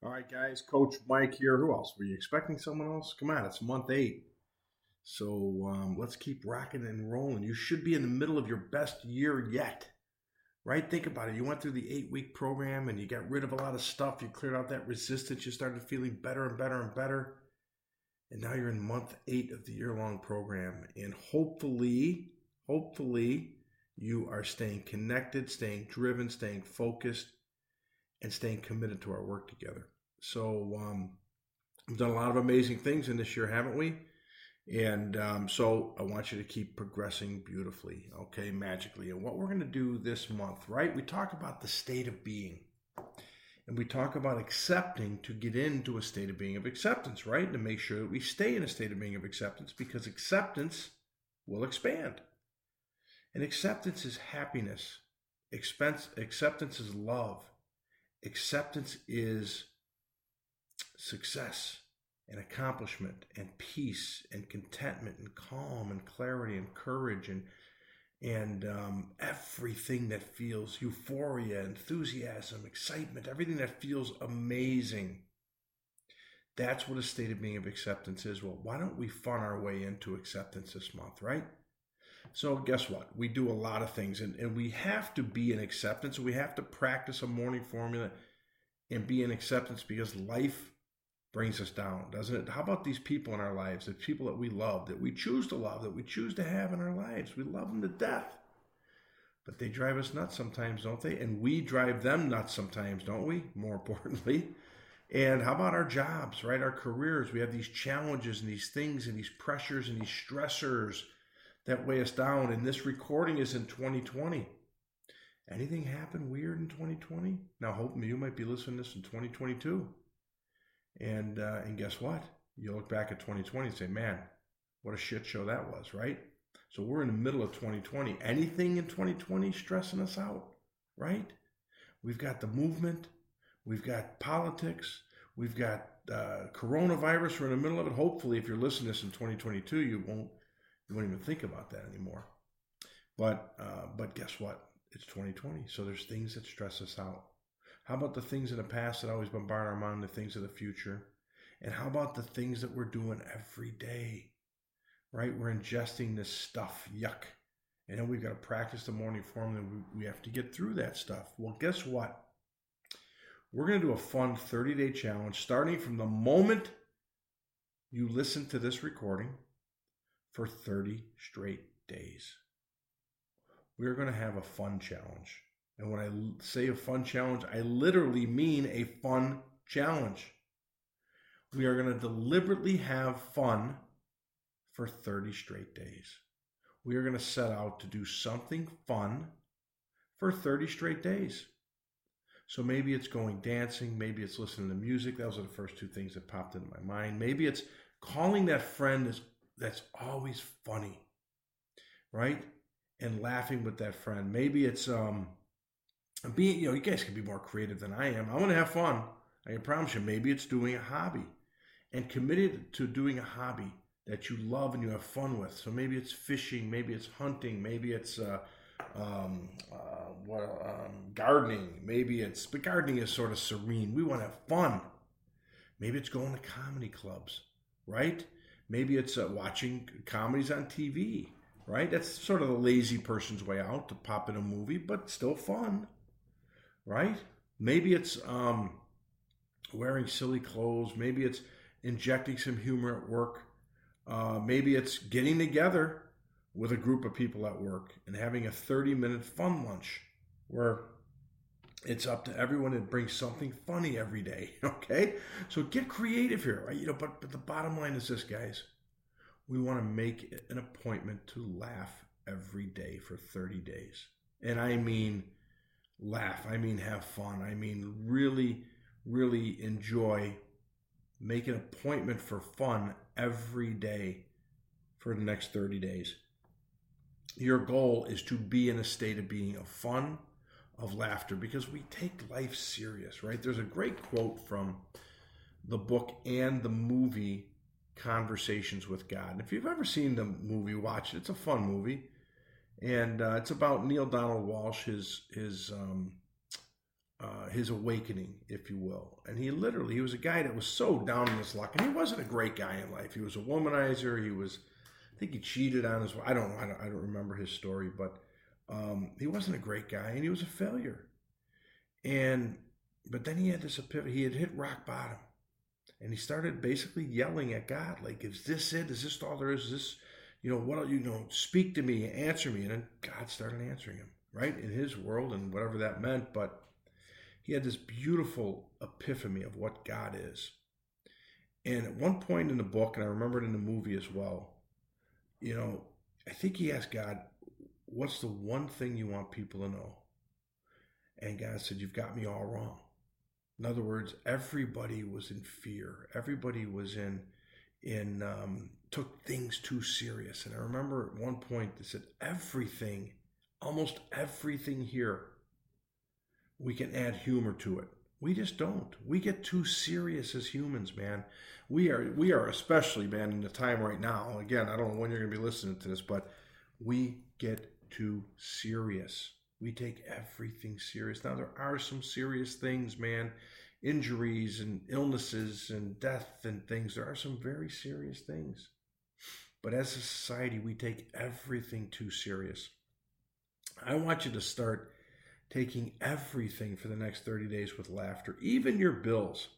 All right, guys. Coach Mike here. Who else? Were you expecting someone else? Come on, it's month 8. So let's keep rocking and rolling. You should be in the middle of your best year yet, right? Think about it. You went through the 8-week program and you got rid of a lot of stuff. You cleared out that resistance. You started feeling better and better and better. And now you're in month 8 of the year-long program. And hopefully, you are staying connected, staying driven, staying focused, and staying committed to our work together. So we've done a lot of amazing things in this year, haven't we? And so I want you to keep progressing beautifully, okay, magically. And what we're going to do this month, right? We talk about the state of being. And we talk about accepting to get into a state of being of acceptance, right? To make sure that we stay in a state of being of acceptance, because acceptance will expand. And acceptance is happiness. Acceptance is love. Acceptance is success and accomplishment and peace and contentment and calm and clarity and courage and everything that feels euphoria, enthusiasm, excitement, everything that feels amazing. That's what a state of being of acceptance is. Well, why don't we fun our way into acceptance this month, right? So guess what? We do a lot of things, and we have to be in acceptance. We have to practice a morning formula and be in acceptance, because life brings us down, doesn't it? How about these people in our lives, the people that we love, that we choose to love, that we choose to have in our lives? We love them to death, but they drive us nuts sometimes, don't they? And we drive them nuts sometimes, don't we? More importantly. And how about our jobs, right? Our careers. We have these challenges and these things and these pressures and these stressors that weigh us down. And this recording is in 2020. Anything happen weird in 2020? Now, hopefully you might be listening to this in 2022. And guess what? You look back at 2020 and say, man, what a shit show that was, right? So we're in the middle of 2020. Anything in 2020 stressing us out, right? We've got the movement. We've got politics. We've got coronavirus. We're in the middle of it. Hopefully, if you're listening to this in 2022, you won't even think about that anymore. But guess what? It's 2020. So there's things that stress us out. How about the things in the past that always bombard our mind, the things of the future? And how about the things that we're doing every day, right? We're ingesting this stuff, yuck. And then we've got to practice the morning formula. We have to get through that stuff. Well, guess what? We're going to do a fun 30-day challenge starting from the moment you listen to this recording for 30 straight days. We're going to have a fun challenge. And when I say a fun challenge, I literally mean a fun challenge. We are going to deliberately have fun for 30 straight days. We are going to set out to do something fun for 30 straight days. So maybe it's going dancing. Maybe it's listening to music. Those are the first 2 things that popped into my mind. Maybe it's calling that friend that's always funny, right? And laughing with that friend. Maybe it's being, you guys can be more creative than I am. I want to have fun. I can promise you. Maybe it's doing a hobby, and committed to doing a hobby that you love and you have fun with. So maybe it's fishing, maybe it's hunting, maybe it's gardening. But gardening is sort of serene. We want to have fun. Maybe it's going to comedy clubs, right? Maybe it's watching comedies on TV, right? That's sort of the lazy person's way out, to pop in a movie, but still fun. Right? Maybe it's wearing silly clothes. Maybe it's injecting some humor at work. Maybe it's getting together with a group of people at work and having a 30-minute fun lunch where it's up to everyone to bring something funny every day. Okay? So get creative here, right? But the bottom line is this, guys. We want to make an appointment to laugh every day for 30 days. And I mean laugh. I mean have fun. I mean really, really enjoy. Make an appointment for fun every day for the next 30 days. Your goal is to be in a state of being of fun, of laughter, because we take life serious, right? There's a great quote from the book and the movie Conversations with God. And if you've ever seen the movie, watch it. It's a fun movie. And it's about Neil Donald Walsh, his his awakening, if you will. And he was a guy that was so down in his luck, and he wasn't a great guy in life. He was a womanizer. I think he cheated on his wife. I don't remember his story, but he wasn't a great guy, and he was a failure. But then he had this epiphany. He had hit rock bottom, and he started basically yelling at God, like, "Is this it? Is this all there is? Is this, speak to me, answer me?" And then God started answering him, right, in his world and whatever that meant. But he had this beautiful epiphany of what God is. And at one point in the book, and I remember it in the movie as well, I think he asked God, "What's the one thing you want people to know?" And God said, "You've got me all wrong." In other words, everybody was in fear. Everybody was took things too serious. And I remember at one point they said, almost everything here, we can add humor to it. We just don't. We get too serious as humans, man. We are especially, man, in the time right now. Again, I don't know when you're going to be listening to this, but we get too serious. We take everything serious. Now, there are some serious things, man. Injuries and illnesses and death and things. There are some very serious things. But as a society, we take everything too serious. I want you to start taking everything for the next 30 days with laughter. Even your bills.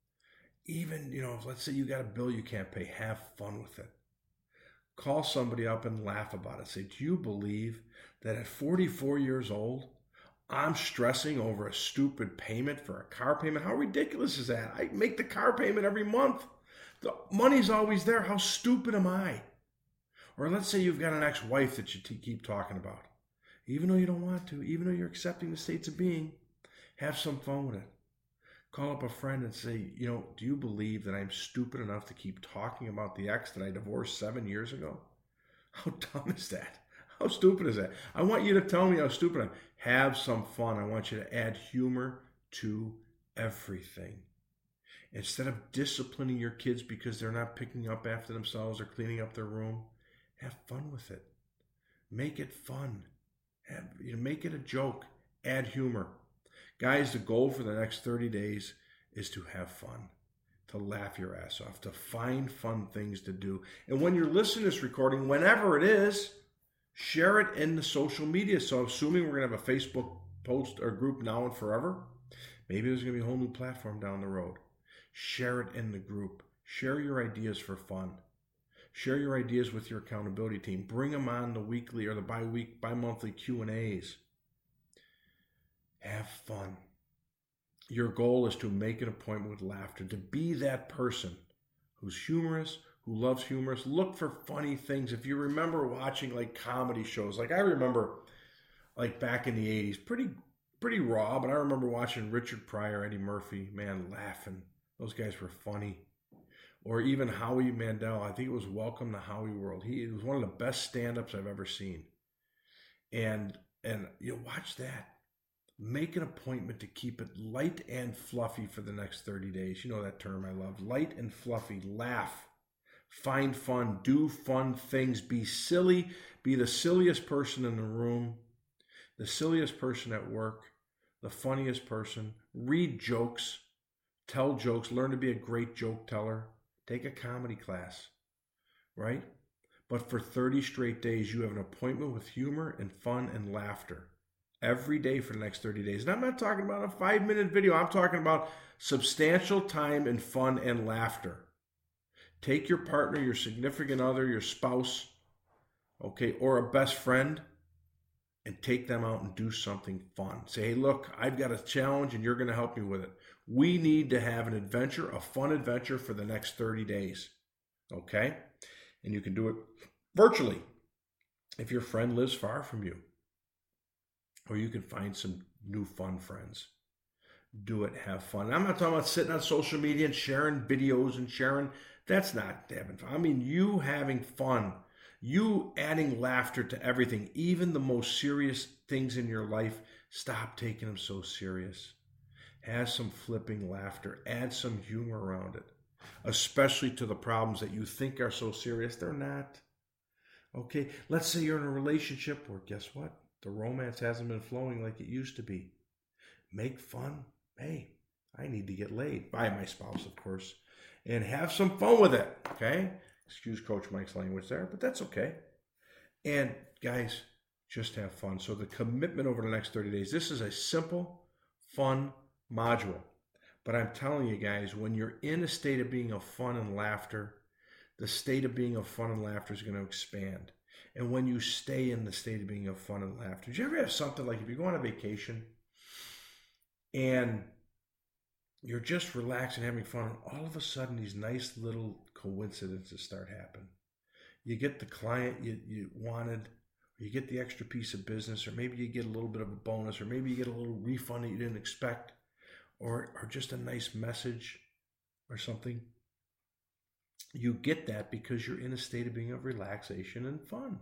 Even, let's say you got a bill you can't pay. Have fun with it. Call somebody up and laugh about it. Say, "Do you believe that at 44 years old, I'm stressing over a stupid payment for a car payment? How ridiculous is that? I make the car payment every month. The money's always there. How stupid am I?" Or let's say you've got an ex-wife that you keep talking about. Even though you don't want to, even though you're accepting the states of being, have some fun with it. Call up a friend and say, "Do you believe that I'm stupid enough to keep talking about the ex that I divorced 7 years ago?" How dumb is that? How stupid is that? I want you to tell me how stupid I am. Have some fun. I want you to add humor to everything. Instead of disciplining your kids because they're not picking up after themselves or cleaning up their room, have fun with it. Make it fun. Make it a joke. Add humor. Guys, the goal for the next 30 days is to have fun, to laugh your ass off, to find fun things to do. And when you're listening to this recording, whenever it is, share it in the social media. So assuming we're going to have a Facebook post or group now and forever, maybe there's going to be a whole new platform down the road. Share it in the group. Share your ideas for fun. Share your ideas with your accountability team. Bring them on the weekly or the bi-monthly Q&As. Have fun. Your goal is to make an appointment with laughter, to be that person who's humorous, who loves humorous. Look for funny things. If you remember watching like comedy shows, like I remember like back in the 80s, pretty raw, but I remember watching Richard Pryor, Eddie Murphy, man, laughing. Those guys were funny. Or even Howie Mandel. I think it was Welcome to Howie World. He was one of the best stand-ups I've ever seen. And watch that. Make an appointment to keep it light and fluffy for the next 30 days. You know that term I love. Light and fluffy. Laugh. Find fun. Do fun things. Be silly. Be the silliest person in the room. The silliest person at work. The funniest person. Read jokes. Tell jokes. Learn to be a great joke teller. Take a comedy class. Right? But for 30 straight days, you have an appointment with humor and fun and laughter. Every day for the next 30 days. And I'm not talking about a 5-minute video. I'm talking about substantial time and fun and laughter. Take your partner, your significant other, your spouse, or a best friend, and take them out and do something fun. Say, "Hey, look, I've got a challenge and you're going to help me with it. We need to have an adventure, a fun adventure for the next 30 days. Okay? And you can do it virtually if your friend lives far from you. Or you can find some new fun friends. Do it, have fun. I'm not talking about sitting on social media and sharing videos and sharing. That's not having fun. I mean, you having fun. You adding laughter to everything. Even the most serious things in your life, stop taking them so serious. Have some flipping laughter. Add some humor around it. Especially to the problems that you think are so serious. They're not. Okay, let's say you're in a relationship where, guess what? The romance hasn't been flowing like it used to be. make fun. Hey, I need to get laid by my spouse, of course, and have some fun with it. Okay? Excuse Coach Mike's language there, but that's okay. And guys, just have fun. So the commitment over the next 30 days, this is a simple, fun module. But I'm telling you guys, when you're in a state of being of fun and laughter, the state of being of fun and laughter is going to expand. And when you stay in the state of being of fun and laughter, did you ever have something like if you go on a vacation and you're just relaxing, having fun, and all of a sudden these nice little coincidences start happening. You get the client you wanted, or you get the extra piece of business, or maybe you get a little bit of a bonus, or maybe you get a little refund that you didn't expect, or just a nice message or something. You get that because you're in a state of being of relaxation and fun.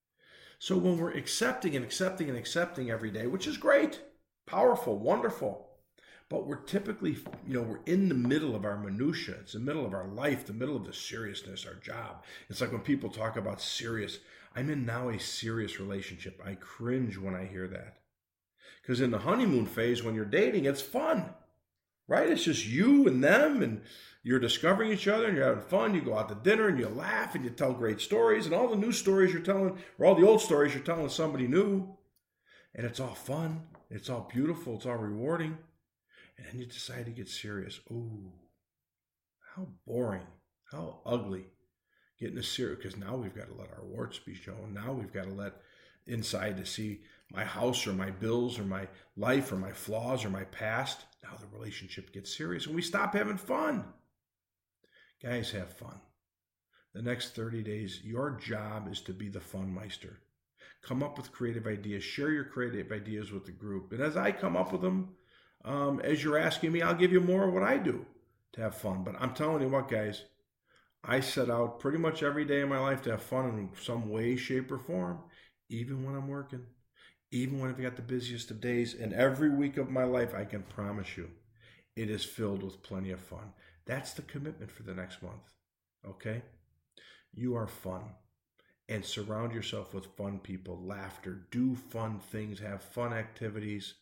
So when we're accepting and accepting and accepting every day, which is great, powerful, wonderful, but we're typically, we're in the middle of our minutia. It's the middle of our life, the middle of the seriousness, our job. It's like when people talk about serious. I'm in now a serious relationship. I cringe when I hear that. Because in the honeymoon phase, when you're dating, it's fun, right? It's just you and them, and you're discovering each other, and you're having fun. You go out to dinner, and you laugh, and you tell great stories, and all the new stories you're telling, or all the old stories you're telling somebody new. And it's all fun. It's all beautiful. It's all rewarding. And then you decide to get serious. Ooh, how boring, how ugly. Getting serious, because now we've got to let our warts be shown. Now we've got to let inside to see my house or my bills or my life or my flaws or my past. Now the relationship gets serious and we stop having fun. Guys, have fun. The next 30 days, your job is to be the fun meister. Come up with creative ideas. Share your creative ideas with the group. And as I come up with them, as you're asking me, I'll give you more of what I do to have fun. But I'm telling you what, guys, I set out pretty much every day of my life to have fun in some way, shape, or form, even when I'm working, even when I've got the busiest of days. And every week of my life, I can promise you, it is filled with plenty of fun. That's the commitment for the next month, okay? You are fun. And surround yourself with fun people, laughter, do fun things, have fun activities,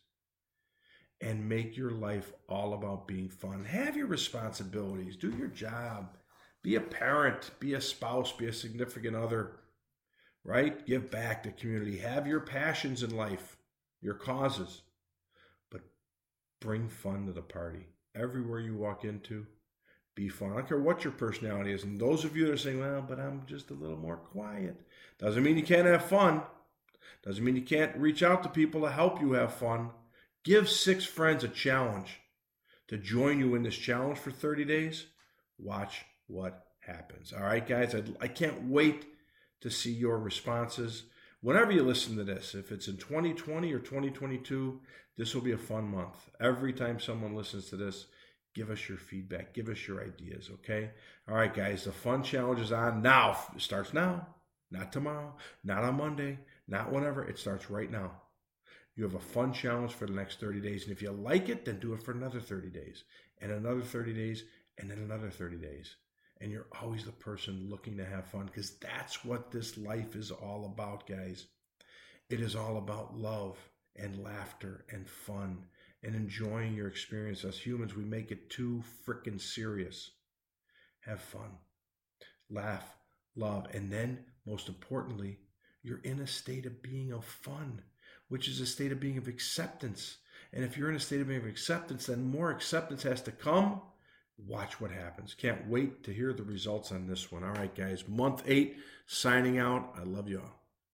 and make your life all about being fun. Have your responsibilities, do your job, be a parent, be a spouse, be a significant other, right? Give back to community, have your passions in life, your causes, but bring fun to the party. Everywhere you walk into, be fun. I don't care what your personality is. And those of you that are saying, well, but I'm just a little more quiet. Doesn't mean you can't have fun. Doesn't mean you can't reach out to people to help you have fun. Give 6 friends a challenge to join you in this challenge for 30 days. Watch what happens. All right, guys, I can't wait to see your responses. Whenever you listen to this, if it's in 2020 or 2022, this will be a fun month. Every time someone listens to this, give us your feedback. Give us your ideas, okay? All right, guys, the fun challenge is on now. It starts now, not tomorrow, not on Monday, not whenever. It starts right now. You have a fun challenge for the next 30 days. And if you like it, then do it for another 30 days, and another 30 days, and then another 30 days. And you're always the person looking to have fun, because that's what this life is all about, guys. It is all about love and laughter and fun and enjoying your experience. As humans, we make it too freaking serious. Have fun, laugh, love, and then, most importantly, you're in a state of being of fun, which is a state of being of acceptance. And if you're in a state of being of acceptance, then more acceptance has to come. Watch what happens. Can't wait to hear the results on this one. All right, guys, month 8, signing out. I love you all.